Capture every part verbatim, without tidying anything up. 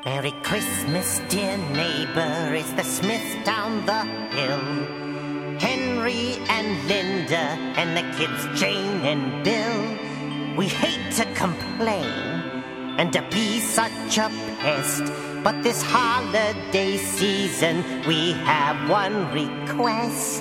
Merry Christmas, dear neighbor, it's the Smiths down the hill. Henry and Linda and the kids Jane and Bill. We hate to complain and to be such a pest, but this holiday season we have one request.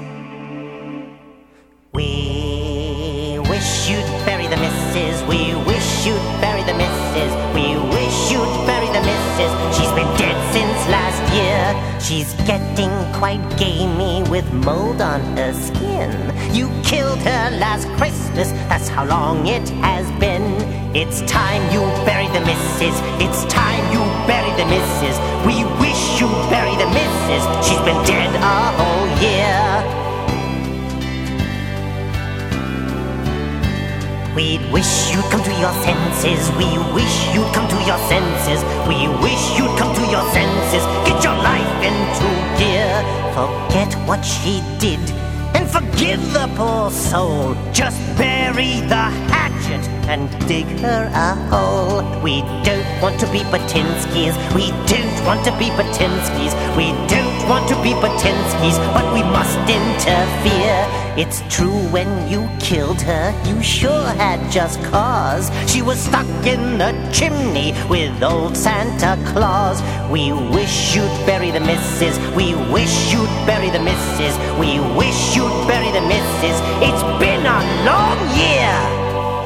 We wish you'd bury the missus. We wish you'd bury the missus. We wish you'd bury the missus. She's been dead since last year. She's getting quite gamey with mold on her skin. You killed her last Christmas, that's how long it has been. It's time you bury the missus. It's time you bury the missus. We wish you'd bury the missus. She's been dead a whole year. We wish you'd come to your senses. We wish you'd come to your senses. We wish you'd come to your senses. Get your life into gear. Forget what she did and forgive the poor soul. Just bury the hatchet and dig her a hole. We don't want to be Batinskis. We don't want to be Batinskis. We don't want to be Batinskis, but we must interfere. It's true, when you killed her, you sure had just cause. She was stuck in the chimney with old Santa Claus. We wish you'd bury the missus. We wish you'd bury the missus. We wish you'd bury the missus. It's been a long year.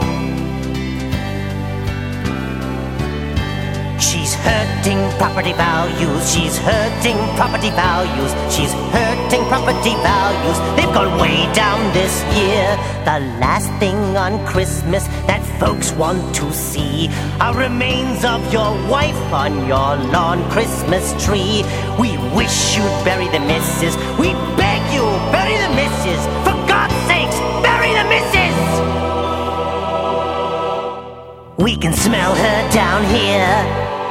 She's hurting property values. She's hurting property values. She's hurting property values. They've gone way down this year. The last thing on Christmas that folks want to see are remains of your wife on your lawn Christmas tree. We wish you'd bury the missus. We beg you, bury the missus. For God's sakes, bury the missus. We can smell her down here.